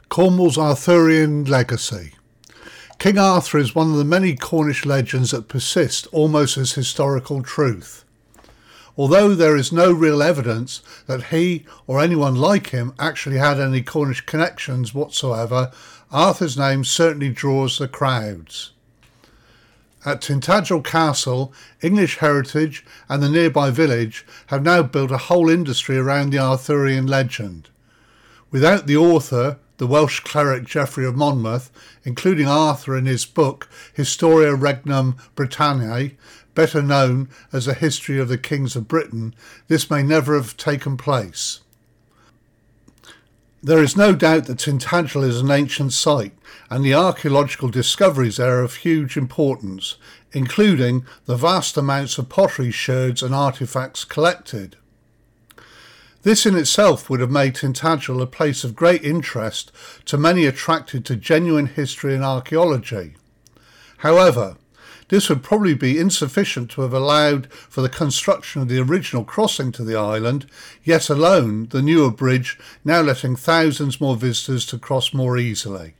Cornwall's Arthurian legacy. King Arthur is one of the many Cornish legends that persist almost as historical truth. Although there is no real evidence that he or anyone like him actually had any Cornish connections whatsoever, Arthur's name certainly draws the crowds. At Tintagel Castle, English Heritage and the nearby village have now built a whole industry around the Arthurian legend. Without the author, the Welsh cleric Geoffrey of Monmouth, including Arthur in his book Historia Regnum Britanniae, better known as the History of the Kings of Britain, this may never have taken place. There is no doubt that Tintagel is an ancient site, and the archaeological discoveries there are of huge importance, including the vast amounts of pottery sherds and artefacts collected. This in itself would have made Tintagel a place of great interest to many attracted to genuine history and archaeology. However, this would probably be insufficient to have allowed for the construction of the original crossing to the island, yet alone the newer bridge now letting thousands more visitors to cross more easily.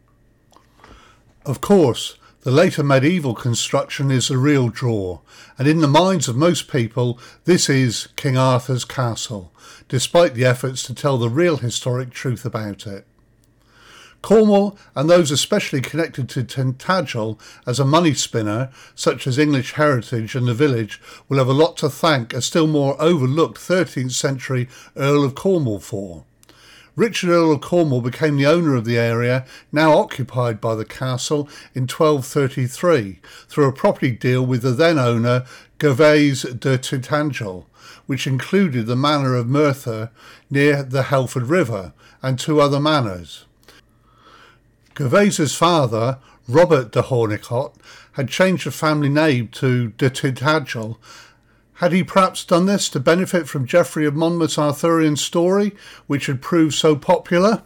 Of course, the later medieval construction is the real draw, and in the minds of most people this is King Arthur's castle, despite the efforts to tell the real historic truth about it. Cornwall, and those especially connected to Tintagel as a money spinner, such as English Heritage and the village, will have a lot to thank a still more overlooked 13th century Earl of Cornwall for. Richard Earl of Cornwall became the owner of the area now occupied by the castle in 1233 through a property deal with the then owner Gervase de Tintagel, which included the manor of Merthyr near the Helford River and two other manors. Gervase's father, Robert de Hornicott, had changed the family name to de Tintagel. Had he perhaps done this to benefit from Geoffrey of Monmouth's Arthurian story, which had proved so popular?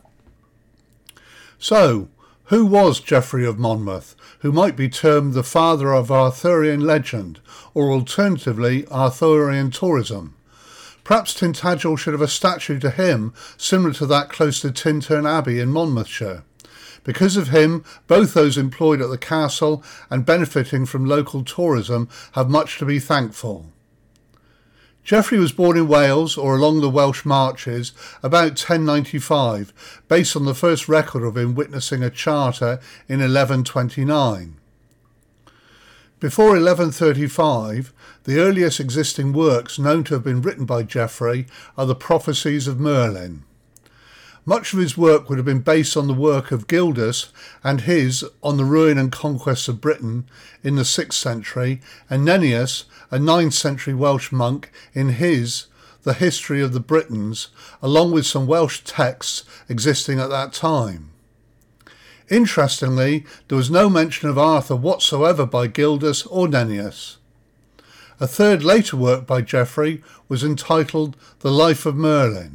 So, who was Geoffrey of Monmouth, who might be termed the father of Arthurian legend, or alternatively Arthurian tourism? Perhaps Tintagel should have a statue to him similar to that close to Tintern Abbey in Monmouthshire. Because of him, both those employed at the castle and benefiting from local tourism have much to be thankful. Geoffrey was born in Wales or along the Welsh marches about 1095, based on the first record of him witnessing a charter in 1129. Before 1135, the earliest existing works known to have been written by Geoffrey are the Prophecies of Merlin. Much of his work would have been based on the work of Gildas and his On the Ruin and Conquest of Britain in the 6th century, and Nennius, a 9th century Welsh monk, in his The History of the Britons, along with some Welsh texts existing at that time. Interestingly, there was no mention of Arthur whatsoever by Gildas or Nennius. A third later work by Geoffrey was entitled The Life of Merlin.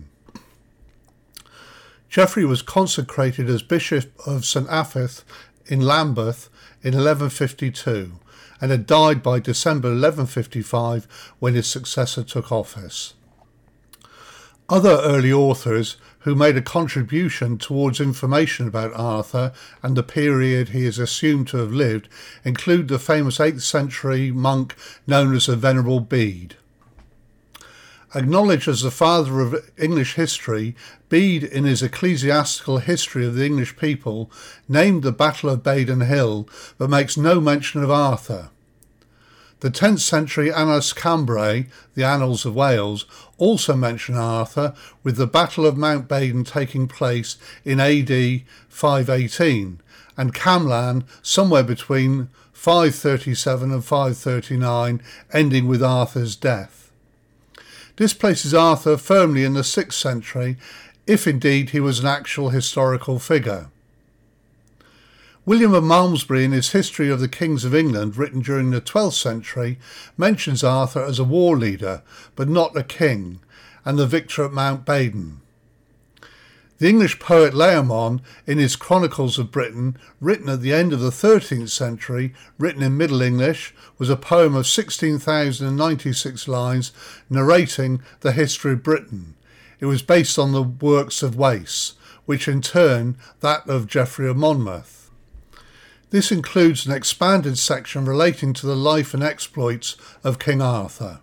Geoffrey was consecrated as Bishop of St Affeth in Lambeth in 1152 and had died by December 1155 when his successor took office. Other early authors who made a contribution towards information about Arthur and the period he is assumed to have lived include the famous 8th century monk known as the Venerable Bede. Acknowledged as the father of English history, Bede, in his Ecclesiastical History of the English People, named the Battle of Badon Hill, but makes no mention of Arthur. The 10th century Annals Cambrae, the Annals of Wales, also mention Arthur, with the Battle of Mount Badon taking place in AD 518, and Camlan somewhere between 537 and 539, ending with Arthur's death. This places Arthur firmly in the 6th century, if indeed he was an actual historical figure. William of Malmesbury, in his History of the Kings of England, written during the 12th century, mentions Arthur as a war leader, but not a king, and the victor at Mount Badon. The English poet Laomon, in his Chronicles of Britain, written at the end of the 13th century, written in Middle English, was a poem of 16,096 lines narrating the history of Britain. It was based on the works of Wace, which in turn that of Geoffrey of Monmouth. This includes an expanded section relating to the life and exploits of King Arthur.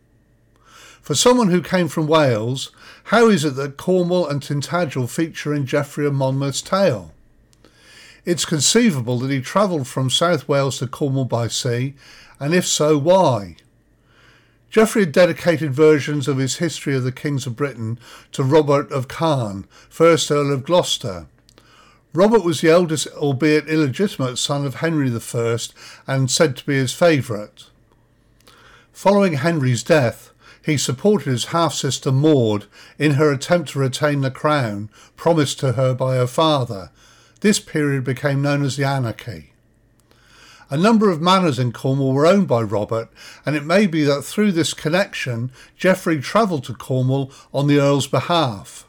For someone who came from Wales, how is it that Cornwall and Tintagel feature in Geoffrey of Monmouth's tale? It's conceivable that he travelled from South Wales to Cornwall by sea, and if so, why? Geoffrey had dedicated versions of his History of the Kings of Britain to Robert of Carn, 1st Earl of Gloucester. Robert was the eldest, albeit illegitimate, son of Henry I and said to be his favourite. Following Henry's death, he supported his half-sister Maud in her attempt to retain the crown promised to her by her father. This period became known as the Anarchy. A number of manors in Cornwall were owned by Robert, and it may be that through this connection, Geoffrey travelled to Cornwall on the Earl's behalf.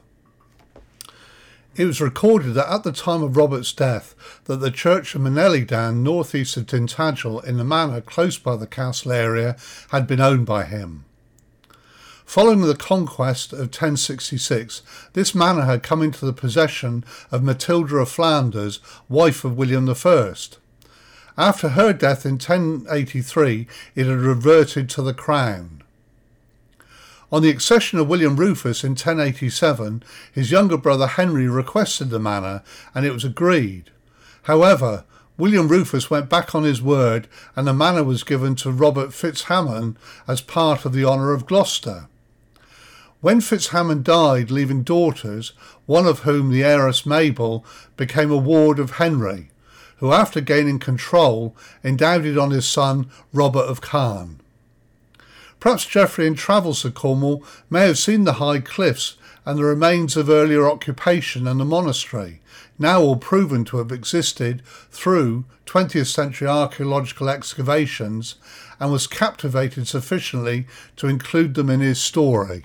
It was recorded that at the time of Robert's death that the church of Manelly Down, north east of Tintagel, in the manor close by the castle area, had been owned by him. Following the conquest of 1066, this manor had come into the possession of Matilda of Flanders, wife of William I. After her death in 1083, it had reverted to the crown. On the accession of William Rufus in 1087, his younger brother Henry requested the manor, and it was agreed. However, William Rufus went back on his word, and the manor was given to Robert Fitzhamon as part of the honour of Gloucester. When Fitzhamon died, leaving daughters, one of whom, the heiress Mabel, became a ward of Henry, who after gaining control endowed it on his son Robert of Carn. Perhaps Geoffrey in travels to Cornwall may have seen the high cliffs and the remains of earlier occupation and the monastery, now all proven to have existed through 20th century archaeological excavations, and was captivated sufficiently to include them in his story.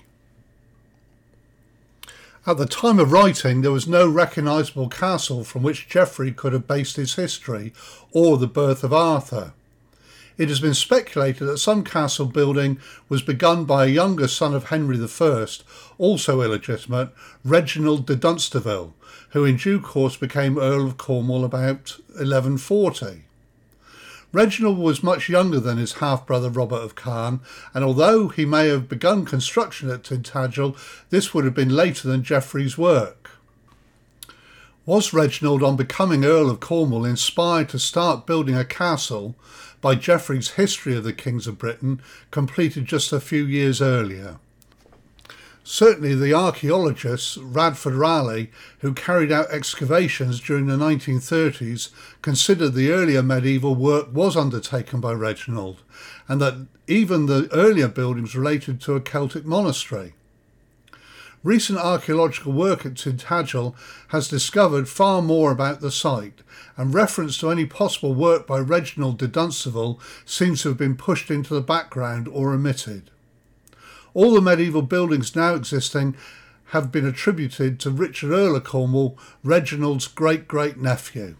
At the time of writing, there was no recognisable castle from which Geoffrey could have based his history or the birth of Arthur. It has been speculated that some castle building was begun by a younger son of Henry I, also illegitimate, Reginald de Dunsterville, who in due course became Earl of Cornwall about 1140. Reginald was much younger than his half-brother Robert of Carn, and although he may have begun construction at Tintagel, this would have been later than Geoffrey's work. Was Reginald, on becoming Earl of Cornwall, inspired to start building a castle by Geoffrey's History of the Kings of Britain, completed just a few years earlier? Certainly the archaeologists Radford Raleigh, who carried out excavations during the 1930s, considered the earlier medieval work was undertaken by Reginald, and that even the earlier buildings related to a Celtic monastery. Recent archaeological work at Tintagel has discovered far more about the site, and reference to any possible work by Reginald de Dunsterville seems to have been pushed into the background or omitted. All the medieval buildings now existing have been attributed to Richard Earl of Cornwall, Reginald's great-great-nephew.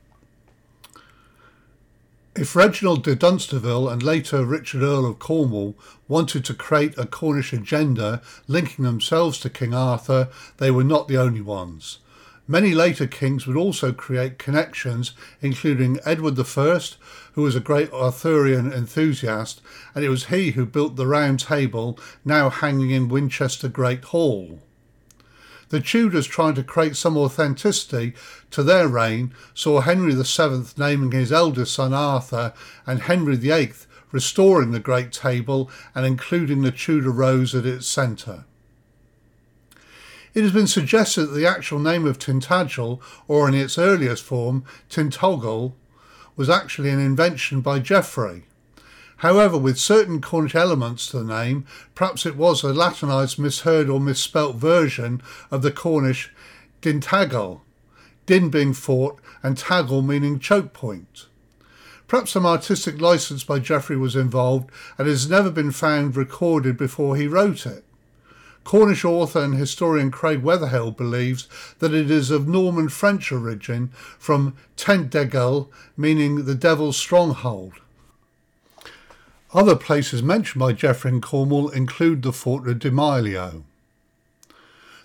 If Reginald de Dunsterville and later Richard Earl of Cornwall wanted to create a Cornish agenda linking themselves to King Arthur, they were not the only ones. Many later kings would also create connections, including Edward I, who was a great Arthurian enthusiast, and it was he who built the Round Table, now hanging in Winchester Great Hall. The Tudors, trying to create some authenticity to their reign, saw Henry VII naming his eldest son Arthur, and Henry VIII restoring the Great Table and including the Tudor rose at its centre. It has been suggested that the actual name of Tintagel, or in its earliest form, Tintogel, was actually an invention by Geoffrey. However, with certain Cornish elements to the name, perhaps it was a Latinised, misheard or misspelt version of the Cornish Dintagel, din being fort and tagel meaning choke point. Perhaps some artistic licence by Geoffrey was involved, and it has never been found recorded before he wrote it. Cornish author and historian Craig Weatherhill believes that it is of Norman French origin, from Tentdegel, meaning the devil's stronghold. Other places mentioned by Geoffrey in Cornwall include the fort of Demilio.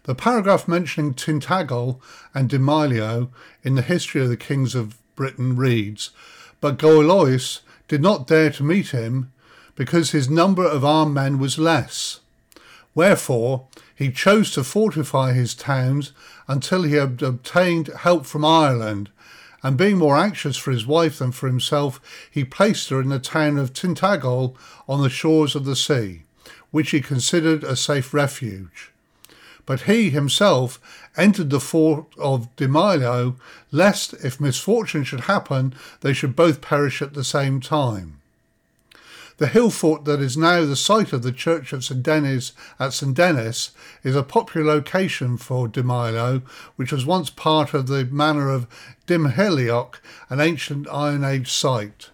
The paragraph mentioning Tintagel and Demilio in the history of the kings of Britain reads, "But Goilois did not dare to meet him because his number of armed men was less. Wherefore he chose to fortify his towns until he had obtained help from Ireland, and being more anxious for his wife than for himself, he placed her in the town of Tintagel on the shores of the sea, which he considered a safe refuge. But he himself entered the fort of Demilio, lest, if misfortune should happen, they should both perish at the same time. The hill fort that is now the site of the church of St Denis at St Denis is a popular location for Demilio, which was once part of the manor of Dimhelioch, an ancient Iron Age site.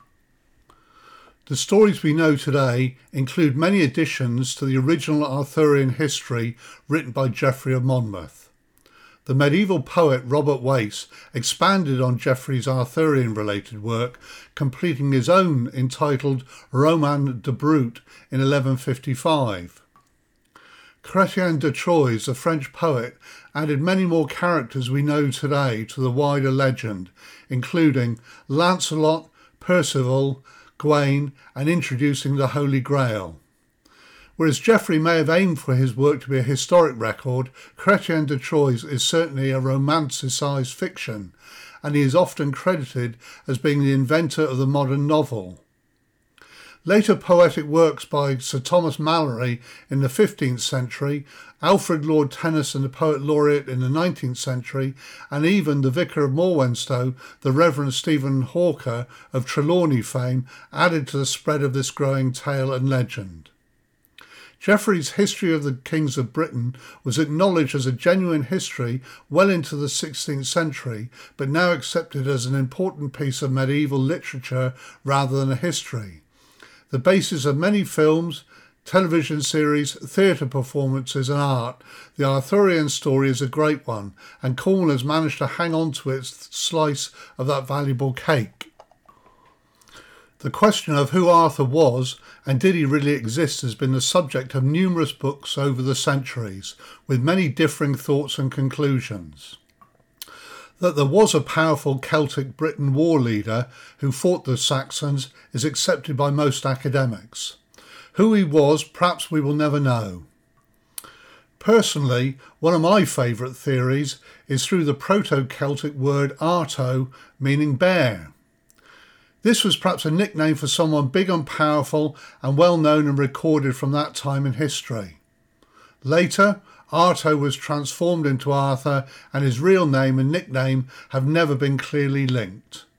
The stories we know today include many additions to the original Arthurian history written by Geoffrey of Monmouth. The medieval poet Robert Wace expanded on Geoffrey's Arthurian-related work, completing his own entitled Roman de Brut in 1155. Chrétien de Troyes, the French poet, added many more characters we know today to the wider legend, including Lancelot, Percival, Gawain, and introducing the Holy Grail. Whereas Geoffrey may have aimed for his work to be a historic record, Chrétien de Troyes is certainly a romanticised fiction, and he is often credited as being the inventor of the modern novel. Later poetic works by Sir Thomas Malory in the 15th century, Alfred Lord Tennyson, the poet laureate in the 19th century, and even the Vicar of Morwenstow, the Reverend Stephen Hawker of Trelawney fame, added to the spread of this growing tale and legend. Geoffrey's History of the Kings of Britain was acknowledged as a genuine history well into the 16th century, but now accepted as an important piece of medieval literature rather than a history. The basis of many films, television series, theatre performances and art, the Arthurian story is a great one, and Cornwall has managed to hang on to its slice of that valuable cake. The question of who Arthur was and did he really exist has been the subject of numerous books over the centuries, with many differing thoughts and conclusions. That there was a powerful Celtic Briton war leader who fought the Saxons is accepted by most academics. Who he was, perhaps we will never know. Personally, one of my favourite theories is through the Proto-Celtic word arto, meaning bear. This was perhaps a nickname for someone big and powerful and well known and recorded from that time in history. Later, Arto was transformed into Arthur, and his real name and nickname have never been clearly linked.